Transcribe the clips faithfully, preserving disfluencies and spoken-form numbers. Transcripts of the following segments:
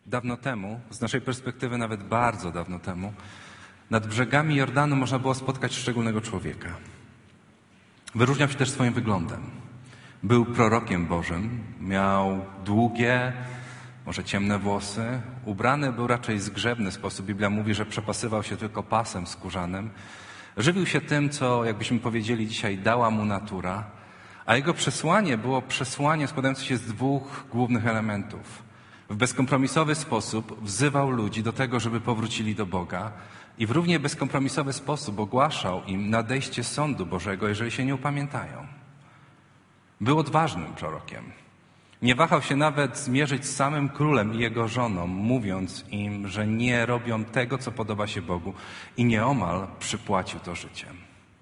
Dawno temu, z naszej perspektywy nawet bardzo dawno temu, nad brzegami Jordanu można było spotkać szczególnego człowieka. Wyróżniał się też swoim wyglądem. Był prorokiem Bożym, miał długie, może ciemne włosy, ubrany był raczej zgrzebny sposób. Biblia mówi, że przepasywał się tylko pasem skórzanym. Żywił się tym, co, jakbyśmy powiedzieli dzisiaj, dała mu natura, a jego przesłanie było przesłanie składające się z dwóch głównych elementów. W bezkompromisowy sposób wzywał ludzi do tego, żeby powrócili do Boga i w równie bezkompromisowy sposób ogłaszał im nadejście sądu Bożego, jeżeli się nie upamiętają. Był odważnym prorokiem. Nie wahał się nawet zmierzyć z samym królem i jego żoną, mówiąc im, że nie robią tego, co podoba się Bogu i nieomal przypłacił to życiem.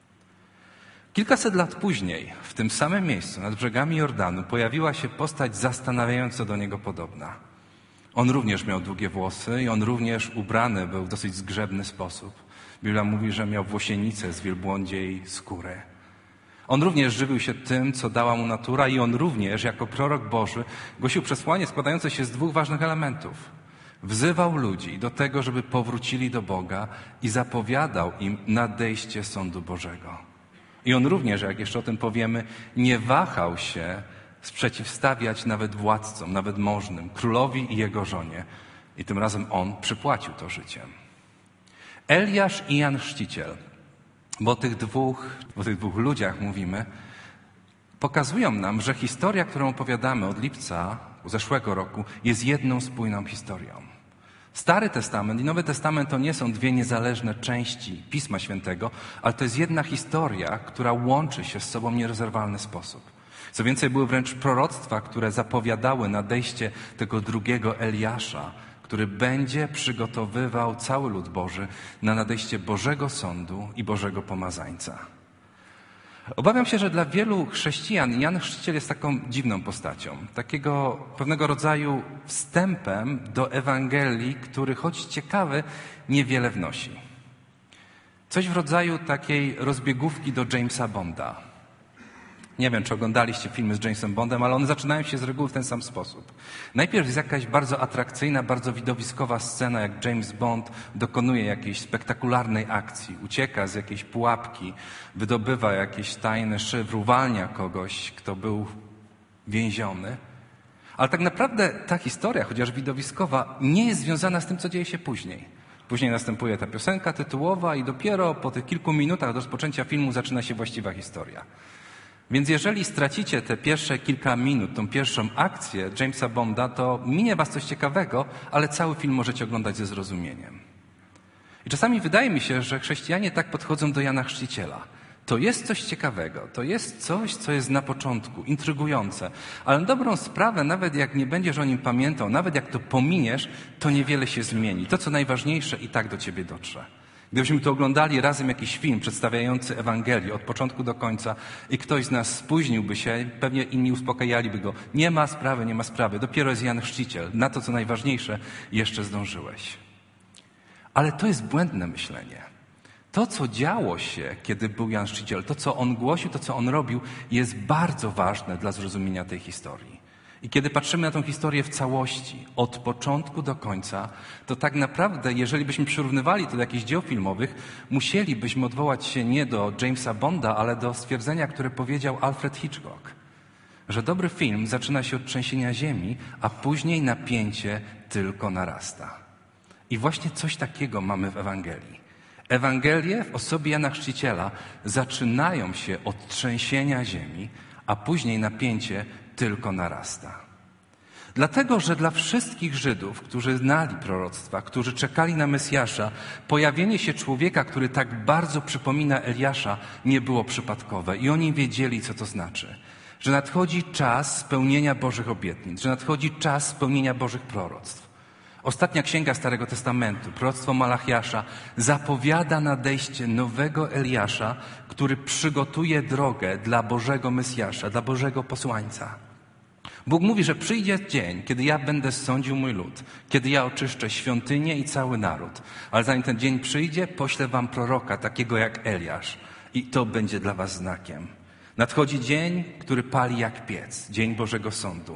Kilkaset lat później, w tym samym miejscu, nad brzegami Jordanu, pojawiła się postać zastanawiająco do niego podobna. On również miał długie włosy i on również ubrany był w dosyć zgrzebny sposób. Biblia mówi, że miał włosienicę z wielbłądziej skóry. On również żywił się tym, co dała mu natura i on również, jako prorok Boży, głosił przesłanie składające się z dwóch ważnych elementów. Wzywał ludzi do tego, żeby powrócili do Boga i zapowiadał im nadejście sądu Bożego. I on również, jak jeszcze o tym powiemy, nie wahał się sprzeciwstawiać nawet władcom, nawet możnym, królowi i jego żonie. I tym razem on przypłacił to życiem. Eliasz i Jan Chrzciciel, bo o tych dwóch, o tych dwóch ludziach mówimy, pokazują nam, że historia, którą opowiadamy od lipca zeszłego roku, jest jedną spójną historią. Stary Testament i Nowy Testament to nie są dwie niezależne części Pisma Świętego, ale to jest jedna historia, która łączy się z sobą w nierozerwalny sposób. Co więcej, były wręcz proroctwa, które zapowiadały nadejście tego drugiego Eliasza, który będzie przygotowywał cały lud Boży na nadejście Bożego Sądu i Bożego Pomazańca. Obawiam się, że dla wielu chrześcijan Jan Chrzciciel jest taką dziwną postacią, takiego pewnego rodzaju wstępem do Ewangelii, który choć ciekawy, niewiele wnosi. Coś w rodzaju takiej rozbiegówki do Jamesa Bonda. Nie wiem, czy oglądaliście filmy z Jamesem Bondem, ale one zaczynają się z reguły w ten sam sposób. Najpierw jest jakaś bardzo atrakcyjna, bardzo widowiskowa scena, jak James Bond dokonuje jakiejś spektakularnej akcji, ucieka z jakiejś pułapki, wydobywa jakiś tajny szyfr, uwalnia kogoś, kto był więziony. Ale tak naprawdę ta historia, chociaż widowiskowa, nie jest związana z tym, co dzieje się później. Później następuje ta piosenka tytułowa i dopiero po tych kilku minutach od rozpoczęcia filmu zaczyna się właściwa historia. Więc jeżeli stracicie te pierwsze kilka minut, tą pierwszą akcję Jamesa Bonda, to minie was coś ciekawego, ale cały film możecie oglądać ze zrozumieniem. I czasami wydaje mi się, że chrześcijanie tak podchodzą do Jana Chrzciciela. To jest coś ciekawego, to jest coś, co jest na początku, intrygujące, ale na dobrą sprawę, nawet jak nie będziesz o nim pamiętał, nawet jak to pominiesz, to niewiele się zmieni. To, co najważniejsze, i tak do ciebie dotrze. Gdybyśmy tu oglądali razem jakiś film przedstawiający Ewangelię od początku do końca i ktoś z nas spóźniłby się, pewnie inni uspokajaliby go. Nie ma sprawy, nie ma sprawy. Dopiero jest Jan Chrzciciel. Na to, co najważniejsze, jeszcze zdążyłeś. Ale to jest błędne myślenie. To, co działo się, kiedy był Jan Chrzciciel, to, co on głosił, to, co on robił, jest bardzo ważne dla zrozumienia tej historii. I kiedy patrzymy na tę historię w całości, od początku do końca, to tak naprawdę, jeżeli byśmy przyrównywali to do jakichś dzieł filmowych, musielibyśmy odwołać się nie do Jamesa Bonda, ale do stwierdzenia, które powiedział Alfred Hitchcock, że dobry film zaczyna się od trzęsienia ziemi, a później napięcie tylko narasta. I właśnie coś takiego mamy w Ewangelii. Ewangelie w osobie Jana Chrzciciela zaczynają się od trzęsienia ziemi, a później napięcie tylko narasta. Dlatego, że dla wszystkich Żydów, którzy znali proroctwa, którzy czekali na Mesjasza, pojawienie się człowieka, który tak bardzo przypomina Eliasza, nie było przypadkowe. I oni wiedzieli, co to znaczy. Że nadchodzi czas spełnienia Bożych obietnic, że nadchodzi czas spełnienia Bożych proroctw. Ostatnia księga Starego Testamentu, proroctwo Malachiasza, zapowiada nadejście nowego Eliasza, który przygotuje drogę dla Bożego Mesjasza, dla Bożego posłańca. Bóg mówi, że przyjdzie dzień, kiedy ja będę sądził mój lud, kiedy ja oczyszczę świątynię i cały naród. Ale zanim ten dzień przyjdzie, poślę wam proroka, takiego jak Eliasz. I to będzie dla was znakiem. Nadchodzi dzień, który pali jak piec, dzień Bożego Sądu.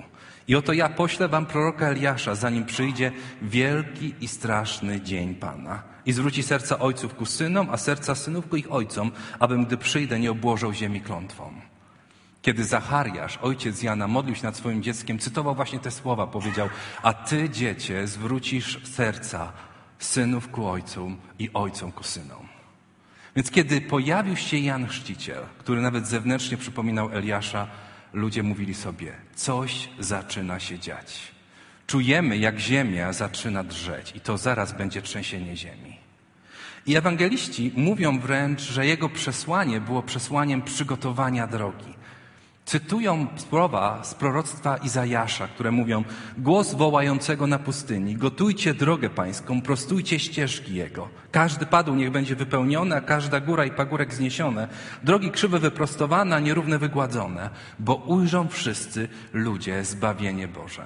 I oto ja poślę wam proroka Eliasza, zanim przyjdzie wielki i straszny dzień Pana. I zwróci serca ojców ku synom, a serca synów ku ich ojcom, abym, gdy przyjdę, nie obłożył ziemi klątwą. Kiedy Zachariasz, ojciec Jana, modlił się nad swoim dzieckiem, cytował właśnie te słowa, powiedział: a ty, dziecię, zwrócisz serca synów ku ojcom i ojcom ku synom. Więc kiedy pojawił się Jan Chrzciciel, który nawet zewnętrznie przypominał Eliasza, ludzie mówili sobie: coś zaczyna się dziać. Czujemy, jak ziemia zaczyna drżeć i to zaraz będzie trzęsienie ziemi. I ewangeliści mówią wręcz, że jego przesłanie było przesłaniem przygotowania drogi. Cytują słowa z proroctwa Izajasza, które mówią: głos wołającego na pustyni, gotujcie drogę pańską, prostujcie ścieżki jego. Każdy padł niech będzie wypełniony, a każda góra i pagórek zniesione. Drogi krzywe wyprostowane, a nierówne wygładzone, bo ujrzą wszyscy ludzie zbawienie Boże.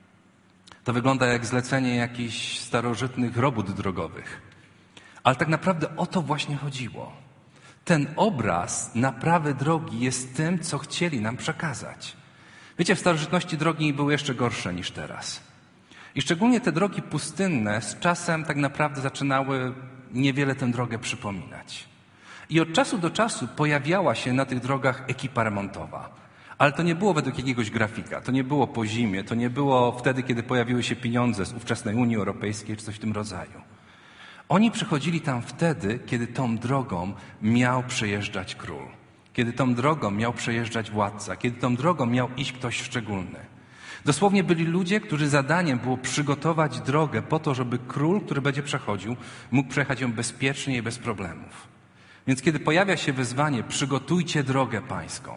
To wygląda jak zlecenie jakichś starożytnych robót drogowych. Ale tak naprawdę o to właśnie chodziło. Ten obraz naprawy drogi jest tym, co chcieli nam przekazać. Wiecie, w starożytności drogi były jeszcze gorsze niż teraz. I szczególnie te drogi pustynne z czasem tak naprawdę zaczynały niewiele tę drogę przypominać. I od czasu do czasu pojawiała się na tych drogach ekipa remontowa. Ale to nie było według jakiegoś grafika, to nie było po zimie, to nie było wtedy, kiedy pojawiły się pieniądze z ówczesnej Unii Europejskiej czy coś w tym rodzaju. Oni przychodzili tam wtedy, kiedy tą drogą miał przejeżdżać król, kiedy tą drogą miał przejeżdżać władca, kiedy tą drogą miał iść ktoś szczególny. Dosłownie byli ludzie, którzy zadaniem było przygotować drogę po to, żeby król, który będzie przechodził, mógł przejechać ją bezpiecznie i bez problemów. Więc kiedy pojawia się wyzwanie: przygotujcie drogę pańską,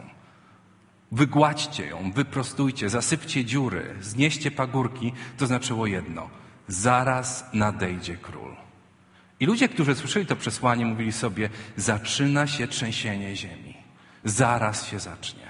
wygładźcie ją, wyprostujcie, zasypcie dziury, znieście pagórki, to znaczyło jedno: zaraz nadejdzie król. I ludzie, którzy słyszeli to przesłanie, mówili sobie: zaczyna się trzęsienie ziemi. Zaraz się zacznie.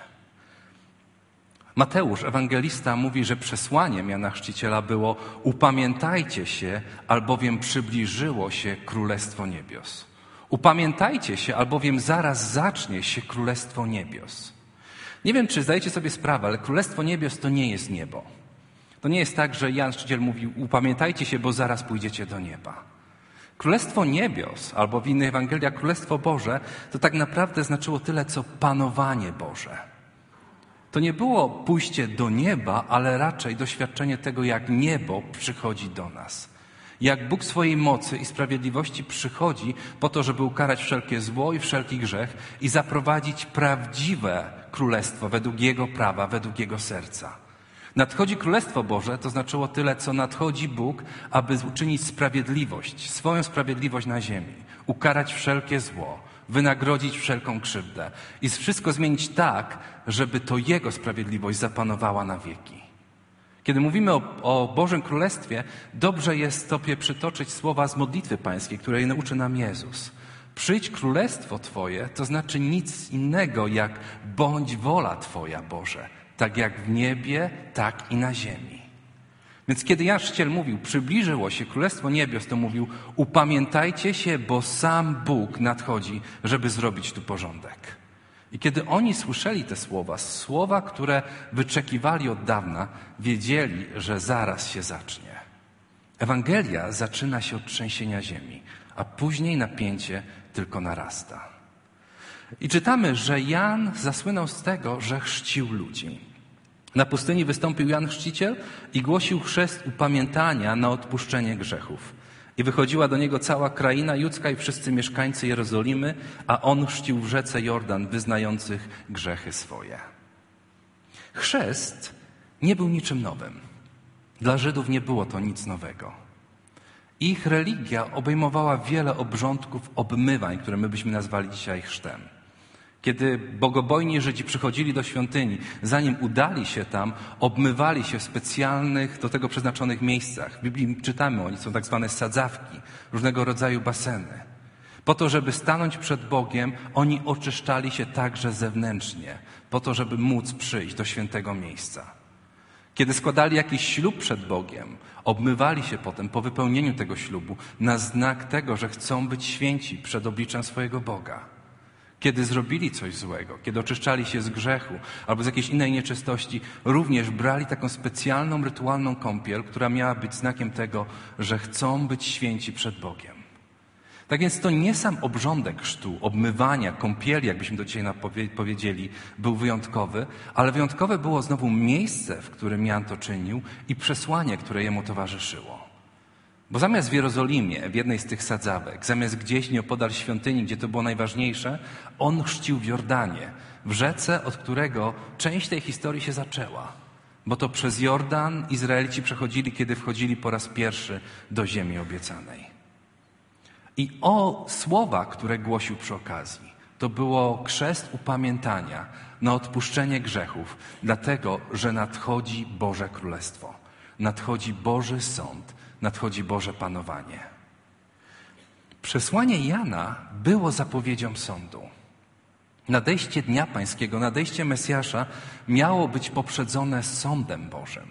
Mateusz, ewangelista, mówi, że przesłaniem Jana Chrzciciela było: upamiętajcie się, albowiem przybliżyło się Królestwo Niebios. Upamiętajcie się, albowiem zaraz zacznie się Królestwo Niebios. Nie wiem, czy zdajecie sobie sprawę, ale Królestwo Niebios to nie jest niebo. To nie jest tak, że Jan Chrzciciel mówi: upamiętajcie się, bo zaraz pójdziecie do nieba. Królestwo Niebios, albo w innych Ewangeliach Królestwo Boże, to tak naprawdę znaczyło tyle, co panowanie Boże. To nie było pójście do nieba, ale raczej doświadczenie tego, jak niebo przychodzi do nas. Jak Bóg swojej mocy i sprawiedliwości przychodzi po to, żeby ukarać wszelkie zło i wszelki grzech i zaprowadzić prawdziwe królestwo według Jego prawa, według Jego serca. Nadchodzi Królestwo Boże, to znaczyło tyle, co nadchodzi Bóg, aby uczynić sprawiedliwość, swoją sprawiedliwość na ziemi, ukarać wszelkie zło, wynagrodzić wszelką krzywdę i wszystko zmienić tak, żeby to Jego sprawiedliwość zapanowała na wieki. Kiedy mówimy o, o Bożym Królestwie, dobrze jest sobie przytoczyć słowa z modlitwy pańskiej, której nauczy nam Jezus. Przyjdź Królestwo Twoje, to znaczy nic innego jak bądź wola Twoja, Boże, tak jak w niebie, tak i na ziemi. Więc kiedy Jan Chrzciciel mówił: przybliżyło się Królestwo Niebios, to mówił: upamiętajcie się, bo sam Bóg nadchodzi, żeby zrobić tu porządek. I kiedy oni słyszeli te słowa, słowa, które wyczekiwali od dawna, wiedzieli, że zaraz się zacznie. Ewangelia zaczyna się od trzęsienia ziemi, a później napięcie tylko narasta. I czytamy, że Jan zasłynął z tego, że chrzcił ludzi. Na pustyni wystąpił Jan Chrzciciel i głosił chrzest upamiętania na odpuszczenie grzechów. I wychodziła do niego cała kraina judzka i wszyscy mieszkańcy Jerozolimy, a on chrzcił w rzece Jordan wyznających grzechy swoje. Chrzest nie był niczym nowym. Dla Żydów nie było to nic nowego. Ich religia obejmowała wiele obrządków obmywań, które my byśmy nazwali dzisiaj chrztem. Kiedy bogobojni Żydzi przychodzili do świątyni, zanim udali się tam, obmywali się w specjalnych, do tego przeznaczonych miejscach. W Biblii czytamy o nich, są tak zwane sadzawki, różnego rodzaju baseny. Po to, żeby stanąć przed Bogiem, oni oczyszczali się także zewnętrznie, po to, żeby móc przyjść do świętego miejsca. Kiedy składali jakiś ślub przed Bogiem, obmywali się potem po wypełnieniu tego ślubu na znak tego, że chcą być święci przed obliczem swojego Boga. kiedy zrobili coś złego, kiedy oczyszczali się z grzechu albo z jakiejś innej nieczystości, również brali taką specjalną, rytualną kąpiel, która miała być znakiem tego, że chcą być święci przed Bogiem. Tak więc to nie sam obrządek chrztu, obmywania, kąpieli, jakbyśmy do dzisiaj powiedzieli, był wyjątkowy, ale wyjątkowe było znowu miejsce, w którym Jan to czynił i przesłanie, które jemu towarzyszyło. Bo zamiast w Jerozolimie, w jednej z tych sadzawek, zamiast gdzieś nieopodal świątyni, gdzie to było najważniejsze, on chrzcił w Jordanie, w rzece, od którego część tej historii się zaczęła. Bo to przez Jordan Izraelici przechodzili, kiedy wchodzili po raz pierwszy do ziemi obiecanej. I o słowa, które głosił przy okazji, to było chrzest upamiętania na odpuszczenie grzechów, dlatego, że nadchodzi Boże Królestwo, nadchodzi Boży Sąd, nadchodzi Boże Panowanie. Przesłanie Jana było zapowiedzią sądu. Nadejście Dnia Pańskiego, nadejście Mesjasza miało być poprzedzone sądem Bożym.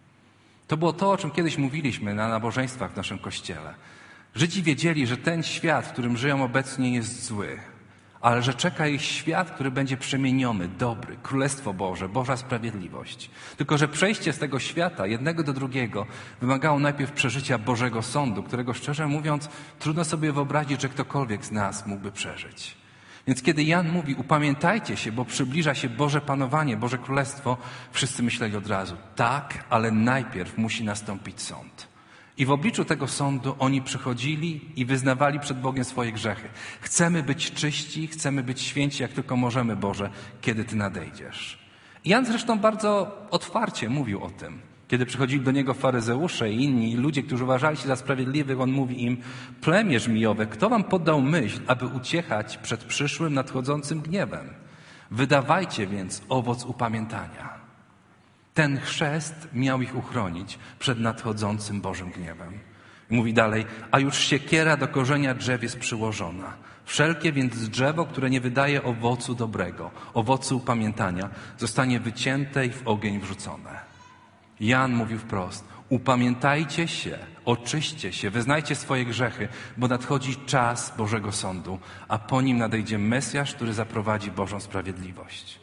To było to, o czym kiedyś mówiliśmy na nabożeństwach w naszym Kościele. Żydzi wiedzieli, że ten świat, w którym żyją obecnie, jest zły, ale że czeka ich świat, który będzie przemieniony, dobry, Królestwo Boże, Boża sprawiedliwość. Tylko że przejście z tego świata, jednego do drugiego, wymagało najpierw przeżycia Bożego Sądu, którego szczerze mówiąc trudno sobie wyobrazić, że ktokolwiek z nas mógłby przeżyć. Więc kiedy Jan mówi, upamiętajcie się, bo przybliża się Boże Panowanie, Boże Królestwo, wszyscy myśleli od razu, tak, ale najpierw musi nastąpić sąd. I w obliczu tego sądu oni przychodzili i wyznawali przed Bogiem swoje grzechy. Chcemy być czyści, chcemy być święci, jak tylko możemy, Boże, kiedy Ty nadejdziesz. I Jan zresztą bardzo otwarcie mówił o tym. Kiedy przychodzili do niego faryzeusze i inni ludzie, którzy uważali się za sprawiedliwych, on mówi im, plemię żmijowe, kto wam poddał myśl, aby uciekać przed przyszłym, nadchodzącym gniewem? Wydawajcie więc owoc upamiętania. Ten chrzest miał ich uchronić przed nadchodzącym Bożym gniewem. I mówi dalej, a już siekiera do korzenia drzew jest przyłożona. Wszelkie więc drzewo, które nie wydaje owocu dobrego, owocu upamiętania, zostanie wycięte i w ogień wrzucone. Jan mówił wprost, upamiętajcie się, oczyście się, wyznajcie swoje grzechy, bo nadchodzi czas Bożego Sądu, a po nim nadejdzie Mesjasz, który zaprowadzi Bożą sprawiedliwość.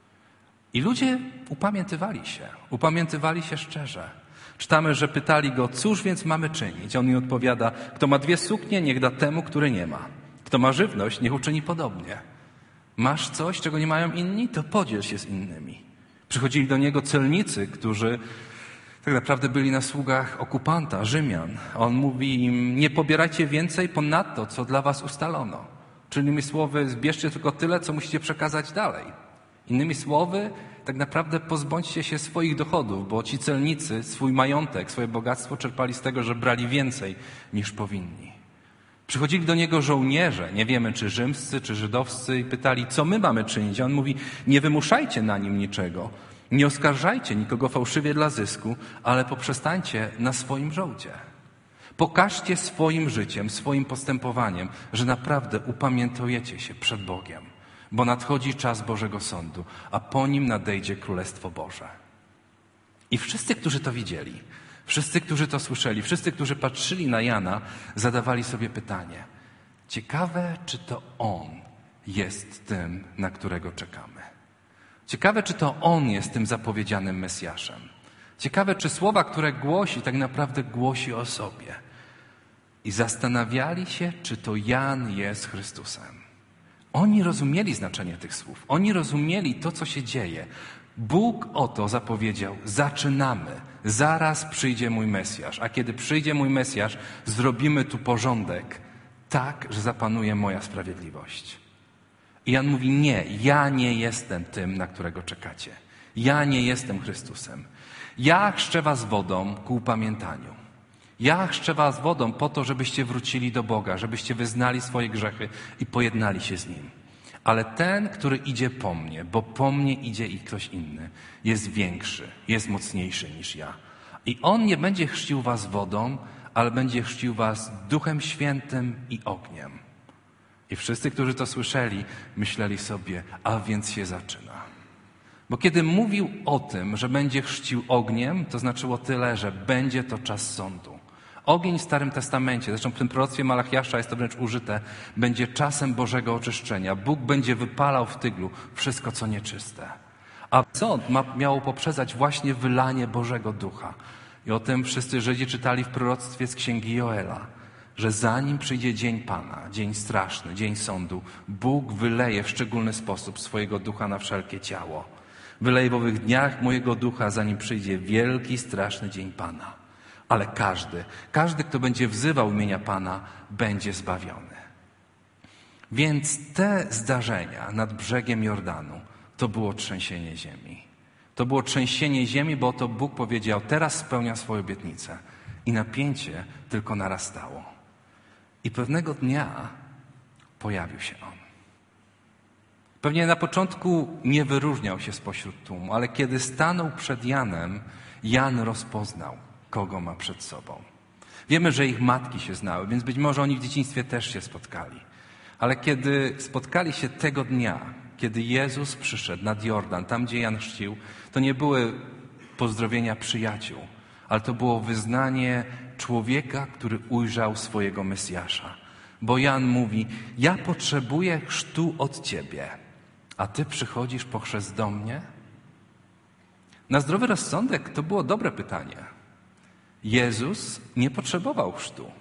I ludzie upamiętywali się, upamiętywali się szczerze. Czytamy, że pytali go, cóż więc mamy czynić? On im odpowiada, kto ma dwie suknie, niech da temu, który nie ma. Kto ma żywność, niech uczyni podobnie. Masz coś, czego nie mają inni? To podziel się z innymi. Przychodzili do niego celnicy, którzy tak naprawdę byli na sługach okupanta, Rzymian. A on mówi im, nie pobierajcie więcej ponadto, co dla was ustalono. Czyli innymi słowy, zbierzcie tylko tyle, co musicie przekazać dalej. Innymi słowy, tak naprawdę pozbądźcie się swoich dochodów, bo ci celnicy swój majątek, swoje bogactwo czerpali z tego, że brali więcej niż powinni. Przychodzili do niego żołnierze, nie wiemy czy rzymscy, czy żydowscy i pytali, co my mamy czynić? A on mówi, nie wymuszajcie na nim niczego, nie oskarżajcie nikogo fałszywie dla zysku, ale poprzestańcie na swoim żołdzie. Pokażcie swoim życiem, swoim postępowaniem, że naprawdę upamiętujecie się przed Bogiem. Bo nadchodzi czas Bożego Sądu, a po nim nadejdzie Królestwo Boże. I wszyscy, którzy to widzieli, wszyscy, którzy to słyszeli, wszyscy, którzy patrzyli na Jana, zadawali sobie pytanie. Ciekawe, czy to On jest tym, na którego czekamy. Ciekawe, czy to On jest tym zapowiedzianym Mesjaszem. Ciekawe, czy słowa, które głosi, tak naprawdę głosi o sobie. I zastanawiali się, czy to Jan jest Chrystusem. Oni rozumieli znaczenie tych słów. Oni rozumieli to, co się dzieje. Bóg oto zapowiedział, zaczynamy. Zaraz przyjdzie mój Mesjasz. A kiedy przyjdzie mój Mesjasz, zrobimy tu porządek tak, że zapanuje moja sprawiedliwość. I Jan mówi, nie, ja nie jestem tym, na którego czekacie. Ja nie jestem Chrystusem. Ja chrzczę was wodą ku upamiętaniu. Ja chrzczę was wodą po to, żebyście wrócili do Boga, żebyście wyznali swoje grzechy i pojednali się z Nim. Ale ten, który idzie po mnie, bo po mnie idzie i ktoś inny, jest większy, jest mocniejszy niż ja. I On nie będzie chrzcił was wodą, ale będzie chrzcił was Duchem Świętym i ogniem. I wszyscy, którzy to słyszeli, myśleli sobie, a więc się zaczyna. Bo kiedy mówił o tym, że będzie chrzcił ogniem, to znaczyło tyle, że będzie to czas sądu. Ogień w Starym Testamencie, zresztą w tym proroctwie Malachiasza jest to wręcz użyte, będzie czasem Bożego oczyszczenia. Bóg będzie wypalał w tyglu wszystko, co nieczyste. A sąd ma, miało poprzedzać właśnie wylanie Bożego Ducha. I o tym wszyscy Żydzi czytali w proroctwie z księgi Joela, że zanim przyjdzie dzień Pana, dzień straszny, dzień sądu, Bóg wyleje w szczególny sposób swojego Ducha na wszelkie ciało. Wyleje w owych dniach mojego Ducha, zanim przyjdzie wielki, straszny dzień Pana. Ale każdy, każdy, kto będzie wzywał imienia Pana, będzie zbawiony. Więc te zdarzenia nad brzegiem Jordanu to było trzęsienie ziemi. To było trzęsienie ziemi, bo to Bóg powiedział, teraz spełnia swoją obietnicę. I napięcie tylko narastało. I pewnego dnia pojawił się On. Pewnie na początku nie wyróżniał się spośród tłumu, ale kiedy stanął przed Janem, Jan rozpoznał, kogo ma przed sobą. Wiemy, że ich matki się znały, więc być może oni w dzieciństwie też się spotkali. Ale kiedy spotkali się tego dnia, kiedy Jezus przyszedł nad Jordan, tam gdzie Jan chrzcił, to nie były pozdrowienia przyjaciół, ale to było wyznanie człowieka, który ujrzał swojego Mesjasza. Bo Jan mówi, ja potrzebuję chrztu od Ciebie, a Ty przychodzisz po chrzest do mnie? Na zdrowy rozsądek to było dobre pytanie. Jezus nie potrzebował chrztu.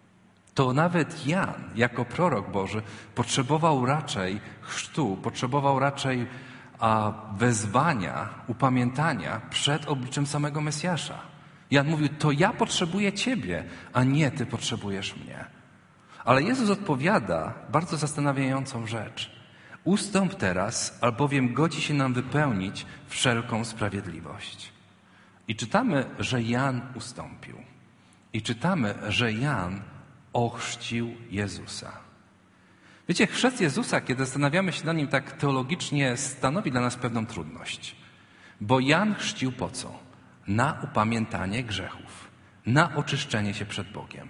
To nawet Jan, jako prorok Boży, potrzebował raczej chrztu, potrzebował raczej a, wezwania, upamiętania przed obliczem samego Mesjasza. Jan mówił, to ja potrzebuję Ciebie, a nie Ty potrzebujesz mnie. Ale Jezus odpowiada bardzo zastanawiającą rzecz. Ustąp teraz, albowiem godzi się nam wypełnić wszelką sprawiedliwość. I czytamy, że Jan ustąpił. I czytamy, że Jan ochrzcił Jezusa. Wiecie, chrzest Jezusa, kiedy zastanawiamy się na nim tak teologicznie, stanowi dla nas pewną trudność. Bo Jan chrzcił po co? Na upamiętanie grzechów, na oczyszczenie się przed Bogiem.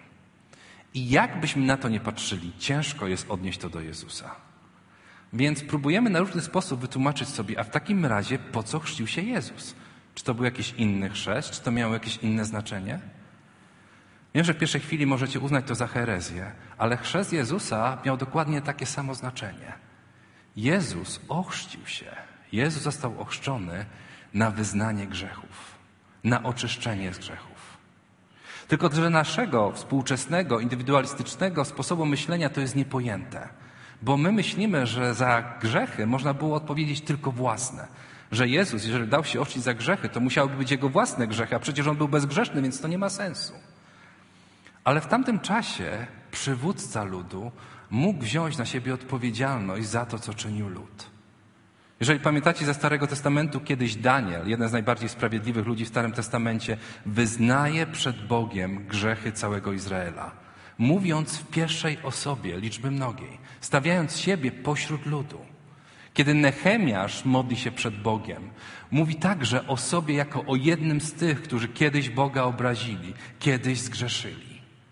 I jak byśmy na to nie patrzyli, ciężko jest odnieść to do Jezusa. Więc próbujemy na różny sposób wytłumaczyć sobie, a w takim razie po co chrzcił się Jezus? Czy to był jakiś inny chrzest? Czy to miało jakieś inne znaczenie? Wiem, że w pierwszej chwili możecie uznać to za herezję, ale chrzest Jezusa miał dokładnie takie samo znaczenie. Jezus ochrzcił się. Jezus został ochrzczony na wyznanie grzechów, na oczyszczenie z grzechów. Tylko że naszego współczesnego, indywidualistycznego sposobu myślenia to jest niepojęte. Bo my myślimy, że za grzechy można było odpowiedzieć tylko własne. Że Jezus, jeżeli dał się ochrzcić za grzechy, to musiałyby być Jego własne grzechy, a przecież On był bezgrzeszny, więc to nie ma sensu. Ale w tamtym czasie przywódca ludu mógł wziąć na siebie odpowiedzialność za to, co czynił lud. Jeżeli pamiętacie ze Starego Testamentu, kiedyś Daniel, jeden z najbardziej sprawiedliwych ludzi w Starym Testamencie, wyznaje przed Bogiem grzechy całego Izraela, mówiąc w pierwszej osobie liczby mnogiej, stawiając siebie pośród ludu. Kiedy Nehemiasz modli się przed Bogiem, mówi także o sobie jako o jednym z tych, którzy kiedyś Boga obrazili, kiedyś zgrzeszyli.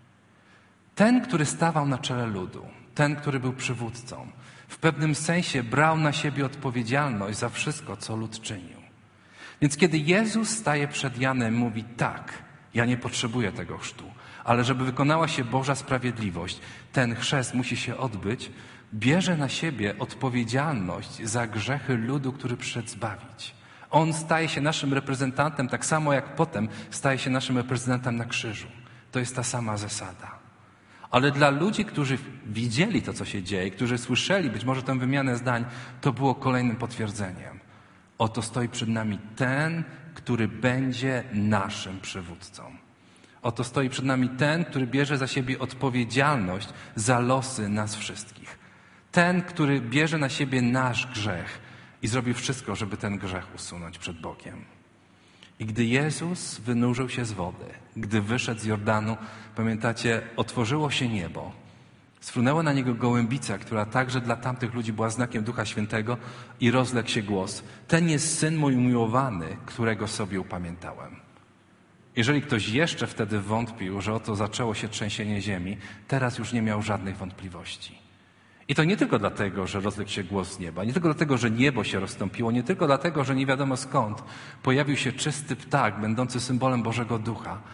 Ten, który stawał na czele ludu, ten, który był przywódcą, w pewnym sensie brał na siebie odpowiedzialność za wszystko, co lud czynił. Więc kiedy Jezus staje przed Janem, mówi tak, ja nie potrzebuję tego chrztu, ale żeby wykonała się Boża sprawiedliwość, ten chrzest musi się odbyć, bierze na siebie odpowiedzialność za grzechy ludu, który przyszedł zbawić. On staje się naszym reprezentantem, tak samo jak potem staje się naszym reprezentantem na krzyżu. To jest ta sama zasada. Ale dla ludzi, którzy widzieli to, co się dzieje, którzy słyszeli być może tę wymianę zdań, to było kolejnym potwierdzeniem. Oto stoi przed nami ten, który będzie naszym przywódcą. Oto stoi przed nami ten, który bierze za siebie odpowiedzialność za losy nas wszystkich. Ten, który bierze na siebie nasz grzech i zrobi wszystko, żeby ten grzech usunąć przed Bogiem. I gdy Jezus wynurzył się z wody, gdy wyszedł z Jordanu, pamiętacie, otworzyło się niebo. Sfrunęła na niego gołębica, która także dla tamtych ludzi była znakiem Ducha Świętego i rozległ się głos. Ten jest Syn mój umiłowany, którego sobie upamiętałem. Jeżeli ktoś jeszcze wtedy wątpił, że oto zaczęło się trzęsienie ziemi, teraz już nie miał żadnych wątpliwości. I to nie tylko dlatego, że rozległ się głos z nieba, nie tylko dlatego, że niebo się rozstąpiło, nie tylko dlatego, że nie wiadomo skąd pojawił się czysty ptak, będący symbolem Bożego Ducha,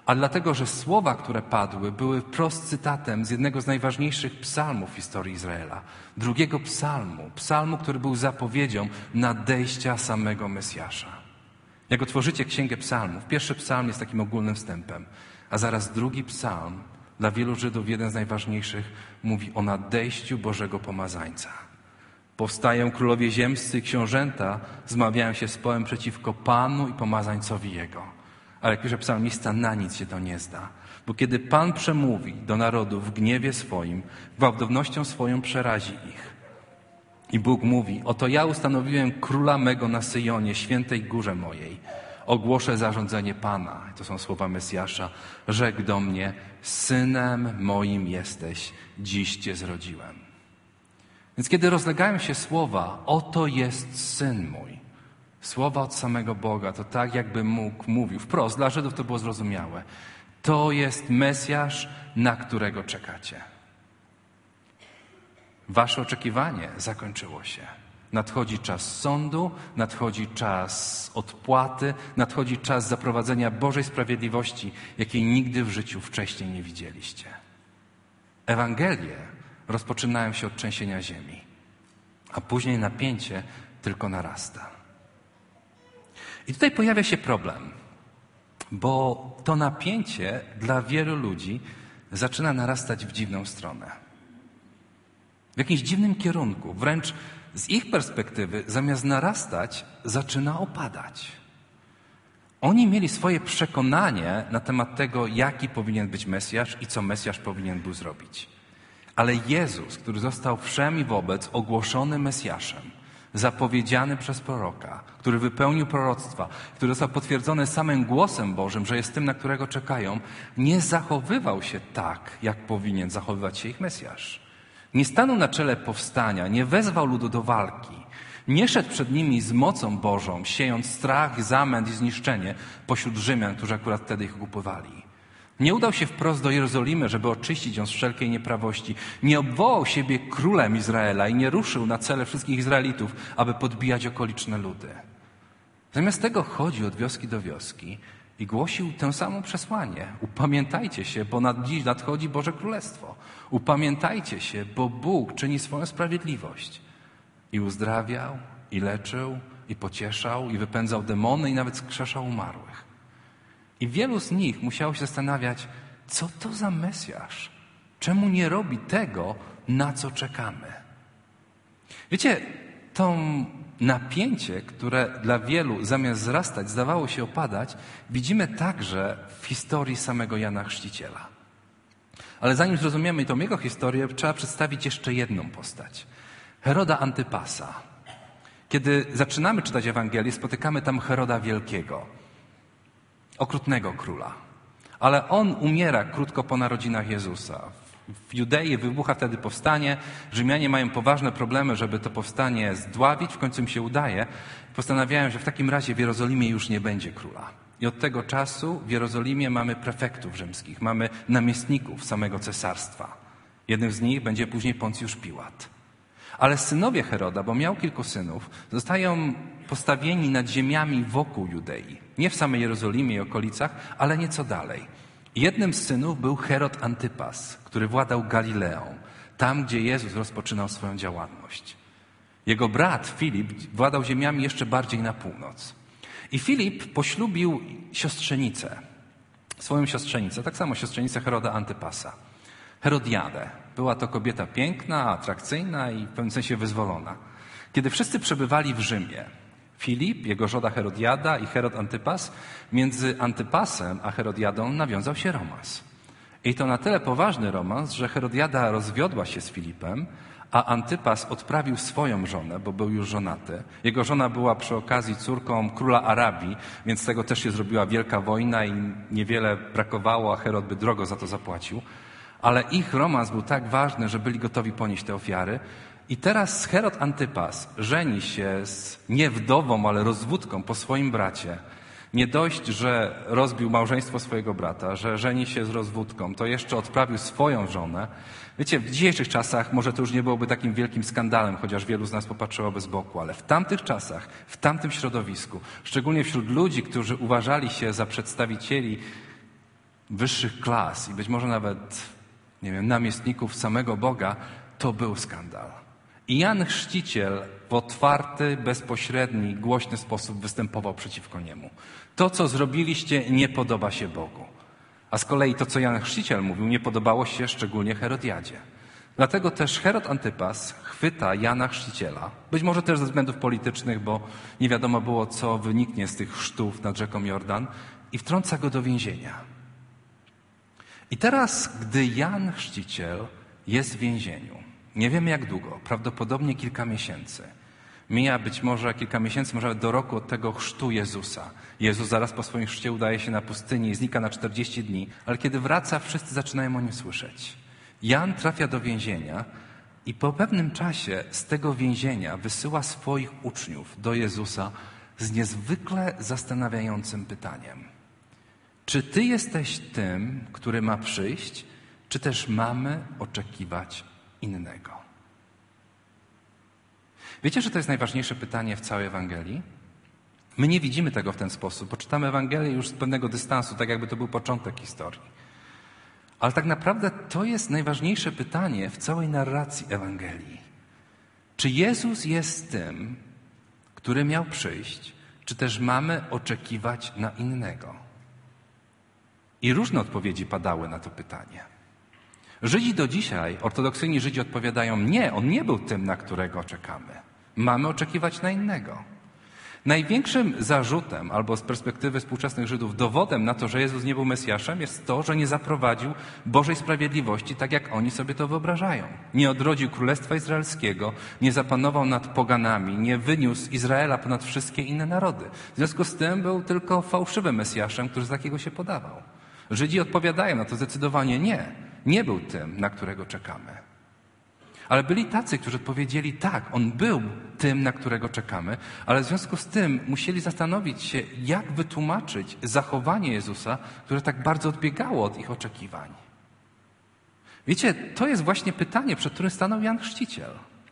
a dlatego, że słowa, które padły, były wprost cytatem z jednego z najważniejszych psalmów w historii Izraela. Drugiego psalmu, psalmu, który był zapowiedzią nadejścia samego Mesjasza. Jak otworzycie Księgę Psalmów, pierwszy psalm jest takim ogólnym wstępem, a zaraz drugi psalm, dla wielu Żydów jeden z najważniejszych, mówi o nadejściu Bożego Pomazańca. Powstają królowie ziemscy i książęta, zmawiają się społem przeciwko Panu i Pomazańcowi Jego. Ale jak pisze psalmista, na nic się to nie zda. Bo kiedy Pan przemówi do narodu w gniewie swoim, gwałtownością swoją przerazi ich. I Bóg mówi, oto ja ustanowiłem króla mego na Syjonie, świętej górze mojej. Ogłoszę zarządzenie Pana. To są słowa Mesjasza. Rzekł do mnie, synem moim jesteś, dziś Cię zrodziłem. Więc kiedy rozlegają się słowa, oto jest Syn mój, słowa od samego Boga, to tak jakby mógł, mówił wprost, dla Żydów to było zrozumiałe. To jest Mesjasz, na którego czekacie. Wasze oczekiwanie zakończyło się. Nadchodzi czas sądu, nadchodzi czas odpłaty, nadchodzi czas zaprowadzenia Bożej sprawiedliwości, jakiej nigdy w życiu wcześniej nie widzieliście. Ewangelie rozpoczynają się od trzęsienia ziemi, a później napięcie tylko narasta. I tutaj pojawia się problem, bo to napięcie dla wielu ludzi zaczyna narastać w dziwną stronę. W jakimś dziwnym kierunku, wręcz z ich perspektywy, zamiast narastać, zaczyna opadać. Oni mieli swoje przekonanie na temat tego, jaki powinien być Mesjasz i co Mesjasz powinien był zrobić. Ale Jezus, który został wszem i wobec ogłoszony Mesjaszem, zapowiedziany przez proroka, który wypełnił proroctwa, który został potwierdzony samym głosem Bożym, że jest tym, na którego czekają, nie zachowywał się tak, jak powinien zachowywać się ich Mesjasz. Nie stanął na czele powstania, nie wezwał ludu do walki, nie szedł przed nimi z mocą Bożą, siejąc strach, zamęt i zniszczenie pośród Rzymian, którzy akurat wtedy ich okupowali. Nie udał się wprost do Jerozolimy, żeby oczyścić ją z wszelkiej nieprawości. Nie obwołał siebie królem Izraela i nie ruszył na cele wszystkich Izraelitów, aby podbijać okoliczne ludy. Zamiast tego chodził od wioski do wioski i głosił tę samą przesłanie. Upamiętajcie się, bo nad dziś nadchodzi Boże Królestwo. Upamiętajcie się, bo Bóg czyni swoją sprawiedliwość. I uzdrawiał, i leczył, i pocieszał, i wypędzał demony, i nawet skrzeszał umarłych. I wielu z nich musiało się zastanawiać, co to za Mesjasz? Czemu nie robi tego, na co czekamy? Wiecie, to napięcie, które dla wielu zamiast wzrastać, zdawało się opadać, widzimy także w historii samego Jana Chrzciciela. Ale zanim zrozumiemy tą jego historię, trzeba przedstawić jeszcze jedną postać. Heroda Antypasa. Kiedy zaczynamy czytać Ewangelię, spotykamy tam Heroda Wielkiego, okrutnego króla. Ale on umiera krótko po narodzinach Jezusa. W Judei wybucha wtedy powstanie. Rzymianie mają poważne problemy, żeby to powstanie zdławić. W końcu im się udaje. Postanawiają, że w takim razie w Jerozolimie już nie będzie króla. I od tego czasu w Jerozolimie mamy prefektów rzymskich, mamy namiestników samego cesarstwa. Jednym z nich będzie później Poncjusz Piłat. Ale synowie Heroda, bo miał kilku synów, zostają postawieni nad ziemiami wokół Judei. Nie w samej Jerozolimie i okolicach, ale nieco dalej. Jednym z synów był Herod Antypas, który władał Galileą, tam gdzie Jezus rozpoczynał swoją działalność. Jego brat Filip władał ziemiami jeszcze bardziej na północ. I Filip poślubił siostrzenicę, swoją siostrzenicę, tak samo siostrzenicę Heroda Antypasa, Herodiadę. Była to kobieta piękna, atrakcyjna i w pewnym sensie wyzwolona. Kiedy wszyscy przebywali w Rzymie, Filip, jego żona Herodiada i Herod Antypas, między Antypasem a Herodiadą nawiązał się romans. I to na tyle poważny romans, że Herodiada rozwiodła się z Filipem, a Antypas odprawił swoją żonę, bo był już żonaty. Jego żona była przy okazji córką króla Arabii, więc z tego też się zrobiła wielka wojna i niewiele brakowało, a Herod by drogo za to zapłacił. Ale ich romans był tak ważny, że byli gotowi ponieść te ofiary. I teraz Herod Antypas żeni się z nie wdową, ale rozwódką po swoim bracie. Nie dość, że rozbił małżeństwo swojego brata, że żeni się z rozwódką, to jeszcze odprawił swoją żonę. Wiecie, w dzisiejszych czasach może to już nie byłoby takim wielkim skandalem, chociaż wielu z nas popatrzyłoby z boku, ale w tamtych czasach, w tamtym środowisku, szczególnie wśród ludzi, którzy uważali się za przedstawicieli wyższych klas i być może nawet, nie wiem, namiestników samego Boga, to był skandal. I Jan Chrzciciel w otwarty, bezpośredni, głośny sposób występował przeciwko niemu. To, co zrobiliście, nie podoba się Bogu. A z kolei to, co Jan Chrzciciel mówił, nie podobało się szczególnie Herodiadzie. Dlatego też Herod Antypas chwyta Jana Chrzciciela, być może też ze względów politycznych, bo nie wiadomo było, co wyniknie z tych chrztów nad rzeką Jordan, i wtrąca go do więzienia. I teraz, gdy Jan Chrzciciel jest w więzieniu, nie wiemy jak długo, prawdopodobnie kilka miesięcy. Mija być może kilka miesięcy, może do roku od tego chrztu Jezusa. Jezus zaraz po swoim chrzcie udaje się na pustynię i znika na czterdzieści dni, ale kiedy wraca, wszyscy zaczynają o nim słyszeć. Jan trafia do więzienia i po pewnym czasie z tego więzienia wysyła swoich uczniów do Jezusa z niezwykle zastanawiającym pytaniem. Czy Ty jesteś tym, który ma przyjść, czy też mamy oczekiwać innego? Wiecie, że to jest najważniejsze pytanie w całej Ewangelii? My nie widzimy tego w ten sposób, bo czytamy Ewangelię już z pewnego dystansu, tak jakby to był początek historii. Ale tak naprawdę to jest najważniejsze pytanie w całej narracji Ewangelii. Czy Jezus jest tym, który miał przyjść, czy też mamy oczekiwać na innego? I różne odpowiedzi padały na to pytanie. Żydzi do dzisiaj, ortodoksyjni Żydzi odpowiadają, nie, on nie był tym, na którego czekamy. Mamy oczekiwać na innego. Największym zarzutem, albo z perspektywy współczesnych Żydów, dowodem na to, że Jezus nie był Mesjaszem, jest to, że nie zaprowadził Bożej sprawiedliwości tak, jak oni sobie to wyobrażają. Nie odrodził Królestwa Izraelskiego, nie zapanował nad poganami, nie wyniósł Izraela ponad wszystkie inne narody. W związku z tym był tylko fałszywym Mesjaszem, który z takiego się podawał. Żydzi odpowiadają na to zdecydowanie nie. Nie był tym, na którego czekamy. Ale byli tacy, którzy odpowiedzieli tak, on był tym, na którego czekamy, ale w związku z tym musieli zastanowić się, jak wytłumaczyć zachowanie Jezusa, które tak bardzo odbiegało od ich oczekiwań. Wiecie, to jest właśnie pytanie, przed którym stanął Jan Chrzciciel.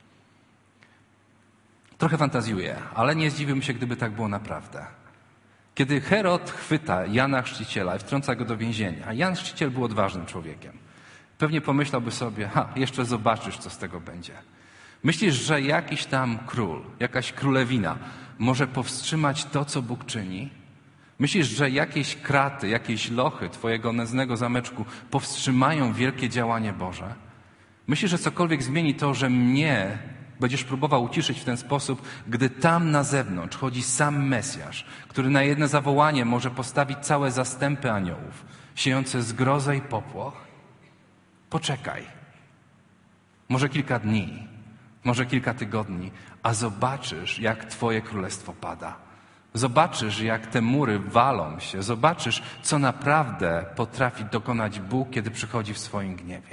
Trochę fantazjuję, ale nie zdziwiłbym się, gdyby tak było naprawdę. Kiedy Herod chwyta Jana Chrzciciela i wtrąca go do więzienia, a Jan Chrzciciel był odważnym człowiekiem, pewnie pomyślałby sobie, ha, jeszcze zobaczysz, co z tego będzie. Myślisz, że jakiś tam król, jakaś królewina może powstrzymać to, co Bóg czyni? Myślisz, że jakieś kraty, jakieś lochy twojego nędznego zameczku powstrzymają wielkie działanie Boże? Myślisz, że cokolwiek zmieni to, że mnie będziesz próbował uciszyć w ten sposób, gdy tam na zewnątrz chodzi sam Mesjasz, który na jedno zawołanie może postawić całe zastępy aniołów, siejące zgrozę i popłoch? Poczekaj. Może kilka dni, może kilka tygodni, a zobaczysz, jak Twoje królestwo pada. Zobaczysz, jak te mury walą się. Zobaczysz, co naprawdę potrafi dokonać Bóg, kiedy przychodzi w swoim gniewie.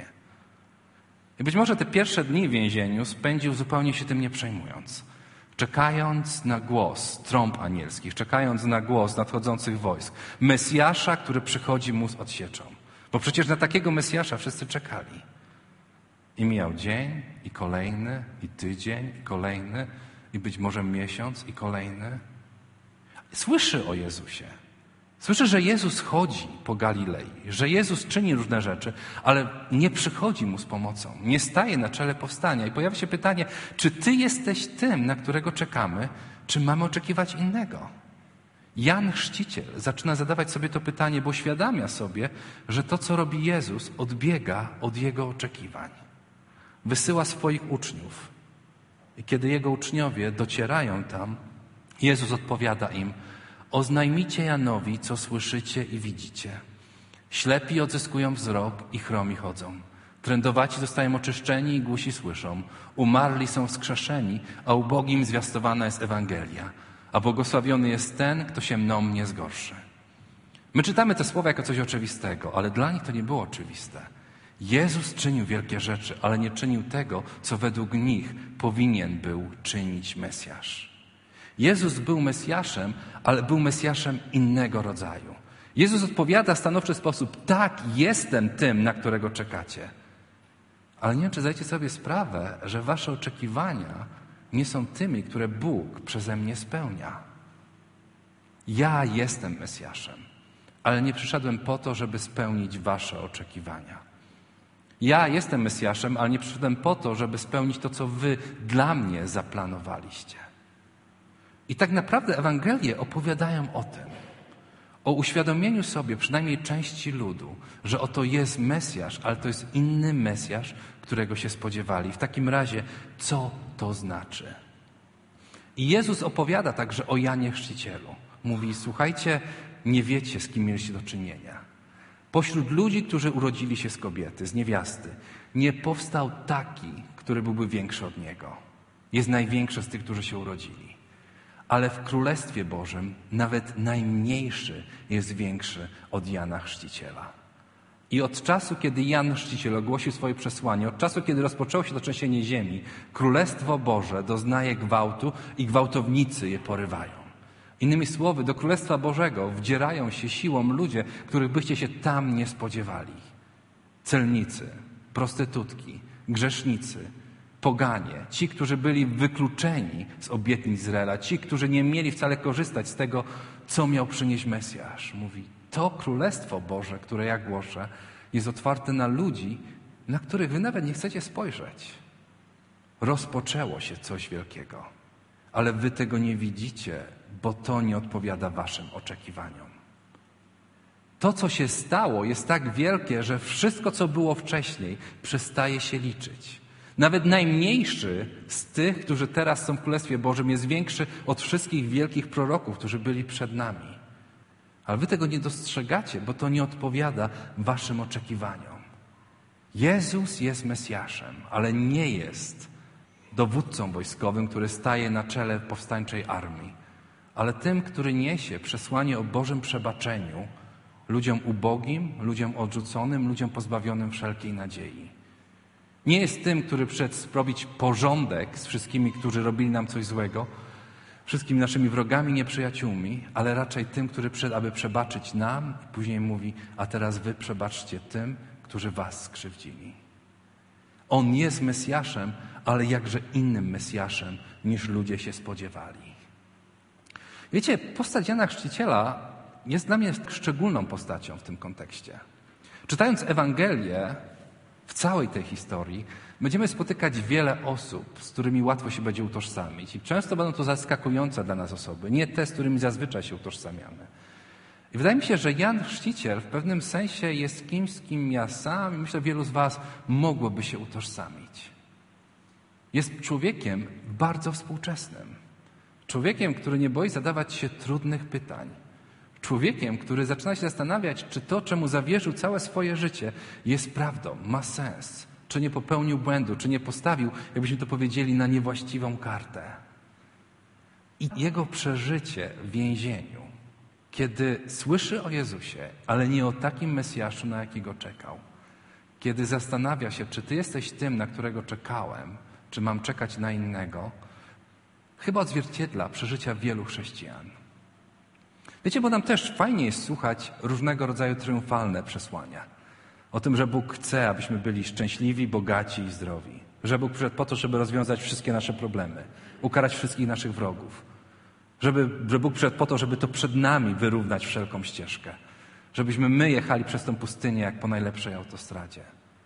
I być może te pierwsze dni w więzieniu spędził zupełnie się tym nie przejmując. Czekając na głos trąb anielskich, czekając na głos nadchodzących wojsk. Mesjasza, który przychodzi mu z odsieczą. Bo przecież na takiego Mesjasza wszyscy czekali. I mijał dzień, i kolejny, i tydzień, i kolejny, i być może miesiąc, i kolejny. Słyszy o Jezusie. Słyszy, że Jezus chodzi po Galilei, że Jezus czyni różne rzeczy, ale nie przychodzi mu z pomocą, nie staje na czele powstania. I pojawia się pytanie, czy Ty jesteś tym, na którego czekamy, czy mamy oczekiwać innego? Jan Chrzciciel zaczyna zadawać sobie to pytanie, bo uświadamia sobie, że to, co robi Jezus, odbiega od Jego oczekiwań. Wysyła swoich uczniów. I kiedy Jego uczniowie docierają tam, Jezus odpowiada im, oznajmijcie Janowi, co słyszycie i widzicie. Ślepi odzyskują wzrok i chromi chodzą. Trędowaci zostają oczyszczeni i głusi słyszą. Umarli są wskrzeszeni, a ubogim zwiastowana jest Ewangelia. A błogosławiony jest ten, kto się mną nie zgorszy. My czytamy te słowa jako coś oczywistego, ale dla nich to nie było oczywiste. Jezus czynił wielkie rzeczy, ale nie czynił tego, co według nich powinien był czynić Mesjasz. Jezus był Mesjaszem, ale był Mesjaszem innego rodzaju. Jezus odpowiada w stanowczy sposób, tak, jestem tym, na którego czekacie. Ale nie wiem, czy zdajecie sobie sprawę, że wasze oczekiwania nie są tymi, które Bóg przeze mnie spełnia. Ja jestem Mesjaszem, ale nie przyszedłem po to, żeby spełnić wasze oczekiwania. Ja jestem Mesjaszem, ale nie przyszedłem po to, żeby spełnić to, co wy dla mnie zaplanowaliście. I tak naprawdę Ewangelie opowiadają o tym, o uświadomieniu sobie, przynajmniej części ludu, że oto jest Mesjasz, ale to jest inny Mesjasz, którego się spodziewali. W takim razie, co to znaczy? I Jezus opowiada także o Janie Chrzcicielu. Mówi, słuchajcie, nie wiecie, z kim mieliście do czynienia. Pośród ludzi, którzy urodzili się z kobiety, z niewiasty, nie powstał taki, który byłby większy od niego. Jest największy z tych, którzy się urodzili. Ale w Królestwie Bożym nawet najmniejszy jest większy od Jana Chrzciciela. I od czasu, kiedy Jan Chrzciciel ogłosił swoje przesłanie, od czasu, kiedy rozpoczęło się to trzęsienie ziemi, Królestwo Boże doznaje gwałtu i gwałtownicy je porywają. Innymi słowy, do Królestwa Bożego wdzierają się siłą ludzie, których byście się tam nie spodziewali. Celnicy, prostytutki, grzesznicy, poganie, ci, którzy byli wykluczeni z obietnic Izraela, ci, którzy nie mieli wcale korzystać z tego, co miał przynieść Mesjasz. Mówi, to Królestwo Boże, które ja głoszę, jest otwarte na ludzi, na których wy nawet nie chcecie spojrzeć. Rozpoczęło się coś wielkiego, ale wy tego nie widzicie, bo to nie odpowiada waszym oczekiwaniom. To, co się stało, jest tak wielkie, że wszystko, co było wcześniej, przestaje się liczyć. Nawet najmniejszy z tych, którzy teraz są w Królestwie Bożym, jest większy od wszystkich wielkich proroków, którzy byli przed nami. Ale wy tego nie dostrzegacie, bo to nie odpowiada waszym oczekiwaniom. Jezus jest Mesjaszem, ale nie jest dowódcą wojskowym, który staje na czele powstańczej armii, ale tym, który niesie przesłanie o Bożym przebaczeniu ludziom ubogim, ludziom odrzuconym, ludziom pozbawionym wszelkiej nadziei. Nie jest tym, który przyszedł zrobić porządek z wszystkimi, którzy robili nam coś złego, wszystkimi naszymi wrogami, nieprzyjaciółmi, ale raczej tym, który przyszedł, aby przebaczyć nam i później mówi, a teraz wy przebaczcie tym, którzy was skrzywdzili. On jest Mesjaszem, ale jakże innym Mesjaszem, niż ludzie się spodziewali. Wiecie, postać Jana Chrzciciela jest dla mnie szczególną postacią w tym kontekście. Czytając Ewangelię w całej tej historii, będziemy spotykać wiele osób, z którymi łatwo się będzie utożsamić. I często będą to zaskakujące dla nas osoby, nie te, z którymi zazwyczaj się utożsamiamy. I wydaje mi się, że Jan Chrzciciel w pewnym sensie jest kimś, z kim ja sam i myślę, wielu z was mogłoby się utożsamić. Jest człowiekiem bardzo współczesnym. Człowiekiem, który nie boi zadawać się trudnych pytań. Człowiekiem, który zaczyna się zastanawiać, czy to, czemu zawierzył całe swoje życie, jest prawdą, ma sens. Czy nie popełnił błędu, czy nie postawił, jakbyśmy to powiedzieli, na niewłaściwą kartę. I jego przeżycie w więzieniu, kiedy słyszy o Jezusie, ale nie o takim Mesjaszu, na jakiego czekał. Kiedy zastanawia się, czy ty jesteś tym, na którego czekałem, czy mam czekać na innego, chyba odzwierciedla przeżycia wielu chrześcijan. Wiecie, bo nam też fajnie jest słuchać różnego rodzaju triumfalne przesłania. O tym, że Bóg chce, abyśmy byli szczęśliwi, bogaci i zdrowi. Że Bóg przyszedł po to, żeby rozwiązać wszystkie nasze problemy, ukarać wszystkich naszych wrogów. Żeby, że Bóg przyszedł po to, żeby to przed nami wyrównać wszelką ścieżkę. Żebyśmy my jechali przez tą pustynię jak po najlepszej autostradzie.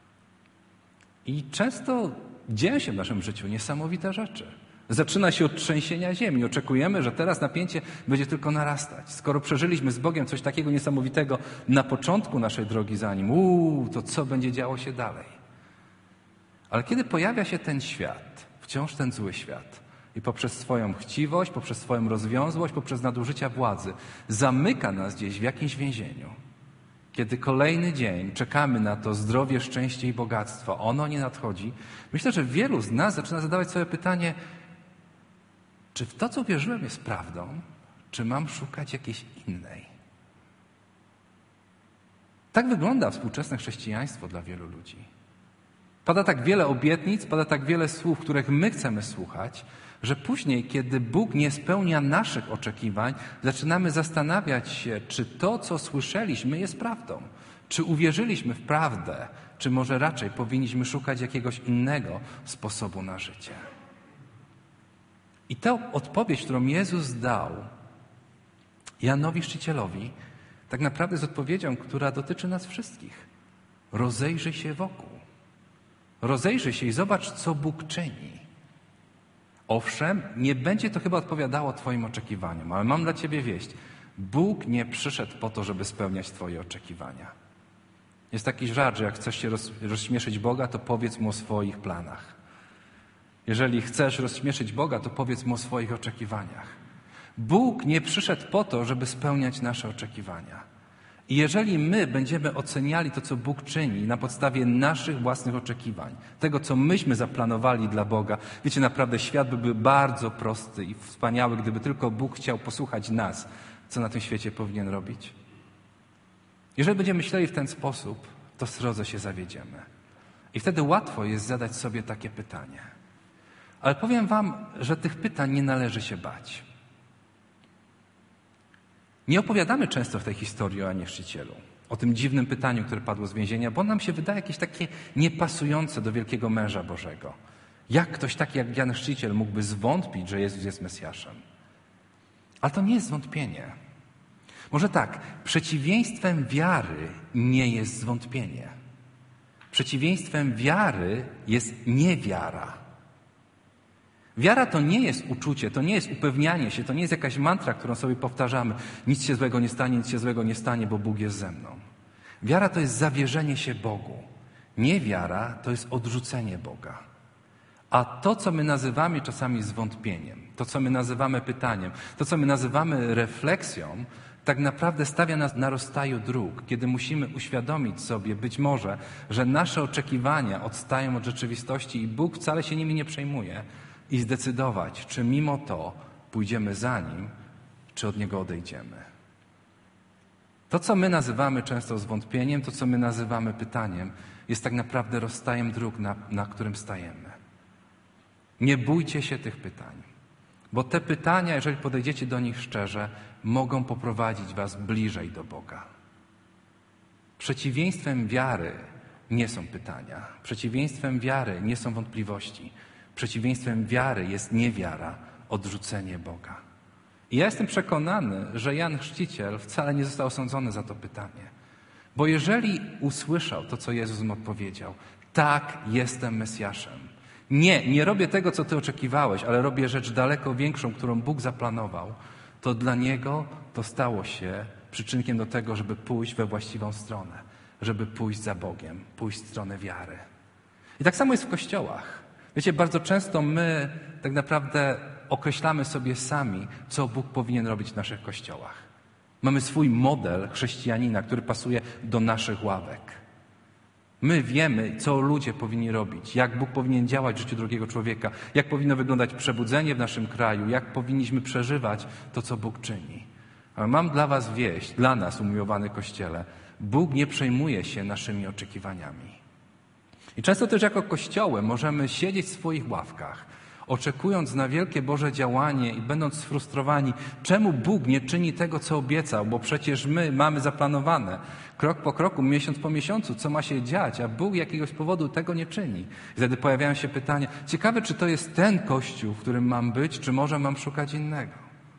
I często dzieją się w naszym życiu niesamowite rzeczy. Zaczyna się od trzęsienia ziemi. Oczekujemy, że teraz napięcie będzie tylko narastać. Skoro przeżyliśmy z Bogiem coś takiego niesamowitego na początku naszej drogi za Nim, uuu, to co będzie działo się dalej? Ale kiedy pojawia się ten świat, wciąż ten zły świat, i poprzez swoją chciwość, poprzez swoją rozwiązłość, poprzez nadużycia władzy, zamyka nas gdzieś w jakimś więzieniu, kiedy kolejny dzień czekamy na to zdrowie, szczęście i bogactwo, ono nie nadchodzi, myślę, że wielu z nas zaczyna zadawać sobie pytanie, czy w to, co wierzyłem, jest prawdą, czy mam szukać jakiejś innej? Tak wygląda współczesne chrześcijaństwo dla wielu ludzi. Pada tak wiele obietnic, pada tak wiele słów, których my chcemy słuchać, że później, kiedy Bóg nie spełnia naszych oczekiwań, zaczynamy zastanawiać się, czy to, co słyszeliśmy, jest prawdą. Czy uwierzyliśmy w prawdę, czy może raczej powinniśmy szukać jakiegoś innego sposobu na życie. I tę odpowiedź, którą Jezus dał Janowi Chrzcicielowi, tak naprawdę jest odpowiedzią, która dotyczy nas wszystkich. Rozejrzyj się wokół. Rozejrzyj się i zobacz, co Bóg czyni. Owszem, nie będzie to chyba odpowiadało Twoim oczekiwaniom, ale mam dla Ciebie wieść. Bóg nie przyszedł po to, żeby spełniać Twoje oczekiwania. Jest taki żart, że jak chcesz się roz, rozśmieszyć Boga, to powiedz Mu o swoich planach. Jeżeli chcesz rozśmieszyć Boga, to powiedz Mu o swoich oczekiwaniach. Bóg nie przyszedł po to, żeby spełniać nasze oczekiwania. I jeżeli my będziemy oceniali to, co Bóg czyni na podstawie naszych własnych oczekiwań, tego, co myśmy zaplanowali dla Boga, wiecie, naprawdę świat byłby bardzo prosty i wspaniały, gdyby tylko Bóg chciał posłuchać nas, co na tym świecie powinien robić. Jeżeli będziemy myśleli w ten sposób, to srodze się zawiedziemy. I wtedy łatwo jest zadać sobie takie pytanie. Ale powiem wam, że tych pytań nie należy się bać. Nie opowiadamy często w tej historii o Janie Chrzcicielu, o tym dziwnym pytaniu, które padło z więzienia, bo on nam się wydaje jakieś takie niepasujące do wielkiego męża Bożego. Jak ktoś taki jak Jan Chrzciciel mógłby zwątpić, że Jezus jest Mesjaszem? Ale to nie jest zwątpienie. Może tak, przeciwieństwem wiary nie jest zwątpienie. Przeciwieństwem wiary jest niewiara. Wiara to nie jest uczucie, to nie jest upewnianie się, to nie jest jakaś mantra, którą sobie powtarzamy. Nic się złego nie stanie, nic się złego nie stanie, bo Bóg jest ze mną. Wiara to jest zawierzenie się Bogu. Niewiara to jest odrzucenie Boga. A to, co my nazywamy czasami zwątpieniem, to, co my nazywamy pytaniem, to, co my nazywamy refleksją, tak naprawdę stawia nas na rozstaju dróg, kiedy musimy uświadomić sobie być może, że nasze oczekiwania odstają od rzeczywistości i Bóg wcale się nimi nie przejmuje i zdecydować, czy mimo to pójdziemy za Nim, czy od Niego odejdziemy. To, co my nazywamy często zwątpieniem, to, co my nazywamy pytaniem, jest tak naprawdę rozstajem dróg, na, na którym stajemy. Nie bójcie się tych pytań, bo te pytania, jeżeli podejdziecie do nich szczerze, mogą poprowadzić was bliżej do Boga. Przeciwieństwem wiary nie są pytania. Przeciwieństwem wiary nie są wątpliwości. Przeciwieństwem wiary jest niewiara, odrzucenie Boga. I ja jestem przekonany, że Jan Chrzciciel wcale nie został osądzony za to pytanie. Bo jeżeli usłyszał to, co Jezus mu odpowiedział, tak, jestem Mesjaszem. Nie, nie robię tego, co ty oczekiwałeś, ale robię rzecz daleko większą, którą Bóg zaplanował, to dla niego to stało się przyczynkiem do tego, żeby pójść we właściwą stronę, żeby pójść za Bogiem, pójść w stronę wiary. I tak samo jest w kościołach. Wiecie, bardzo często my tak naprawdę określamy sobie sami, co Bóg powinien robić w naszych kościołach. Mamy swój model chrześcijanina, który pasuje do naszych ławek. My wiemy, co ludzie powinni robić, jak Bóg powinien działać w życiu drugiego człowieka, jak powinno wyglądać przebudzenie w naszym kraju, jak powinniśmy przeżywać to, co Bóg czyni. Ale mam dla was wieść, dla nas, umiłowany Kościele, Bóg nie przejmuje się naszymi oczekiwaniami. I często też jako Kościoły możemy siedzieć w swoich ławkach, oczekując na wielkie Boże działanie i będąc sfrustrowani, czemu Bóg nie czyni tego, co obiecał, bo przecież my mamy zaplanowane krok po kroku, miesiąc po miesiącu, co ma się dziać, a Bóg jakiegoś powodu tego nie czyni. I wtedy pojawiają się pytania, ciekawe, czy to jest ten Kościół, w którym mam być, czy może mam szukać innego.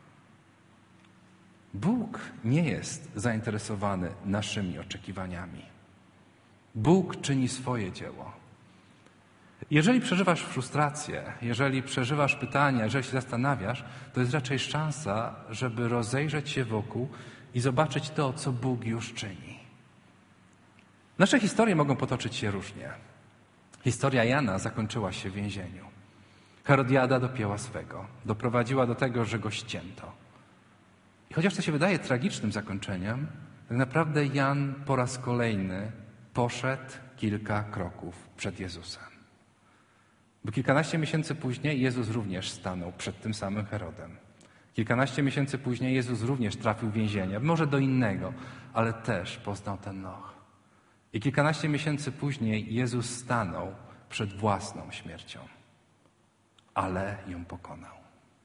Bóg nie jest zainteresowany naszymi oczekiwaniami. Bóg czyni swoje dzieło. Jeżeli przeżywasz frustrację, jeżeli przeżywasz pytania, jeżeli się zastanawiasz, to jest raczej szansa, żeby rozejrzeć się wokół i zobaczyć to, co Bóg już czyni. Nasze historie mogą potoczyć się różnie. Historia Jana zakończyła się w więzieniu. Herodiada dopięła swego. Doprowadziła do tego, że go ścięto. I chociaż to się wydaje tragicznym zakończeniem, tak naprawdę Jan po raz kolejny poszedł kilka kroków przed Jezusem. Bo kilkanaście miesięcy później Jezus również stanął przed tym samym Herodem. Kilkanaście miesięcy później Jezus również trafił w więzienie, może do innego, ale też poznał ten Noch. I kilkanaście miesięcy później Jezus stanął przed własną śmiercią, ale ją pokonał.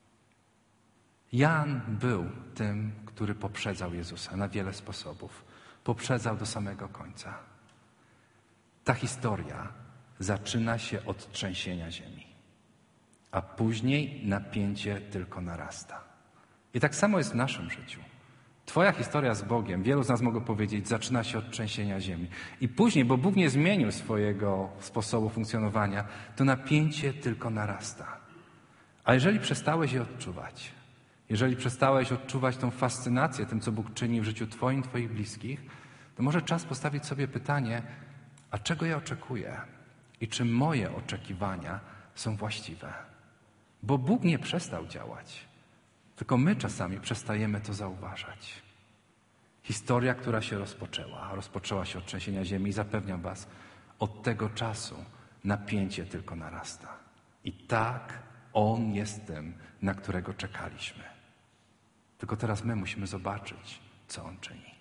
Jan był tym, który poprzedzał Jezusa na wiele sposobów. Poprzedzał do samego końca. Ta historia zaczyna się od trzęsienia ziemi, a później napięcie tylko narasta. I tak samo jest w naszym życiu. Twoja historia z Bogiem, wielu z nas mogło powiedzieć, zaczyna się od trzęsienia ziemi. I później, bo Bóg nie zmienił swojego sposobu funkcjonowania, to napięcie tylko narasta. A jeżeli przestałeś je odczuwać, jeżeli przestałeś odczuwać tą fascynację tym, co Bóg czyni w życiu Twoim, Twoich bliskich, to może czas postawić sobie pytanie, a czego ja oczekuję? I czy moje oczekiwania są właściwe? Bo Bóg nie przestał działać, tylko my czasami przestajemy to zauważać. Historia, która się rozpoczęła, rozpoczęła się od trzęsienia ziemi i zapewniam was, od tego czasu napięcie tylko narasta. I tak On jest tym, na którego czekaliśmy. Tylko teraz my musimy zobaczyć, co On czyni.